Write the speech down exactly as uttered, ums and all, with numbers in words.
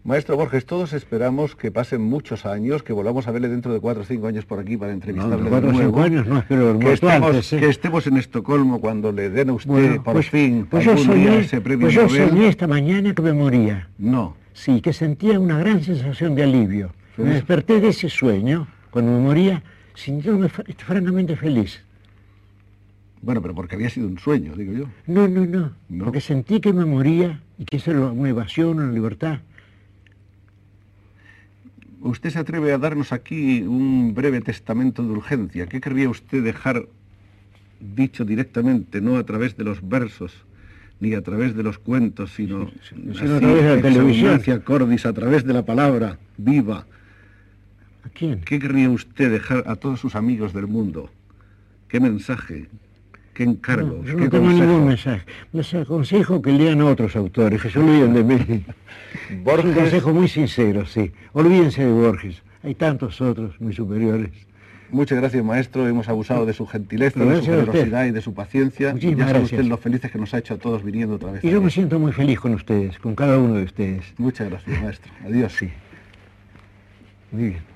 Maestro Borges, todos esperamos que pasen muchos años, que volvamos a verle dentro de cuatro o cinco años por aquí para entrevistarle no, de cuatro de nuevo. o cinco años no, espero que estemos, antes, ¿eh? que estemos en Estocolmo cuando le den a usted bueno, por pues, fin pues algún yo soñé, día ese premio pues yo Nobel. soñé esta mañana que me moría. No. Sí, que sentía una gran sensación de alivio. ¿Feliz? Me desperté de ese sueño, cuando me moría, sintiéndome francamente feliz. Bueno, pero porque había sido un sueño, digo yo. No, no, no, ¿No? porque sentí que me moría y que eso era una evasión, una libertad. Usted se atreve a darnos aquí un breve testamento de urgencia. ¿Qué querría usted dejar dicho directamente, no a través de los versos, ni a través de los cuentos, sino, sí, sí, sino a través de la televisión? Cordis, a través de la palabra viva. ¿A quién? ¿Qué querría usted dejar a todos sus amigos del mundo? ¿Qué mensaje? ¿Qué encargos? No, yo ¿Qué no tengo consejo? ningún mensaje. Les aconsejo que lean a otros autores, que se olviden de mí. Borges... Es un consejo muy sincero, sí. Olvídense de Borges. Hay tantos otros muy superiores. Muchas gracias, maestro. Hemos abusado de su gentileza, de su generosidad y de su paciencia. Muchísimas ya sabe gracias. usted lo felices que nos ha hecho a todos viniendo otra vez. Y yo me siento muy feliz con ustedes, con cada uno de ustedes. Muchas gracias, maestro. Adiós. Sí. Muy bien.